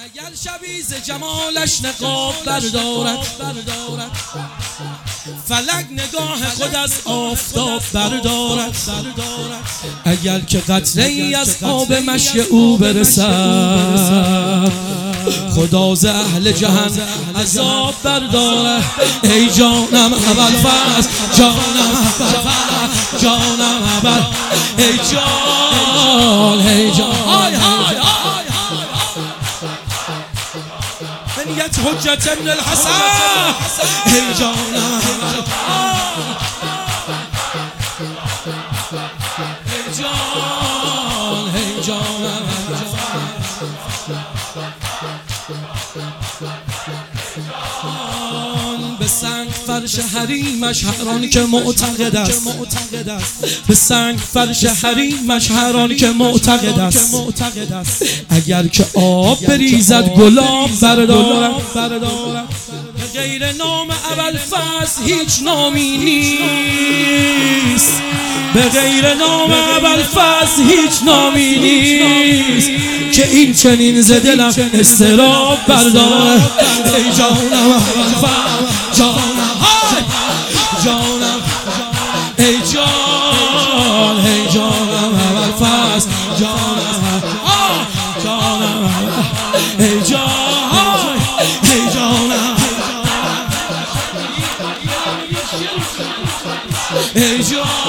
اگر شبی ز جمالش نقاب بردارد فلک نگاه خود از آفتاب بردارد اگر که قطره ای از آب مشی او برسد خدا ز اهل جهنم عذاب بردارد. ای جانم ابوالفضل جانم ابوالفضل جانم ابوالفضل ای جان ای جان بنیت حجت ابن الحسن ای جانم ای جان ای جانم به سنگ فرش حریمش هر آن که معتقد است به سنگ فرش حریمش هر آن که معتقد است اگر که آب بریزد گلاب بردارد به غیر نام ابوالفضل هیچ نامی نیست به غیر نام ابوالفضل هیچ نامی نیست که این چنین ز دلم اضطراب بردارد. ای جانم ابوالفضل جانم جانم ای جان ای جانم ابوالفضل جانم جانم ای جان ای جانم ای جان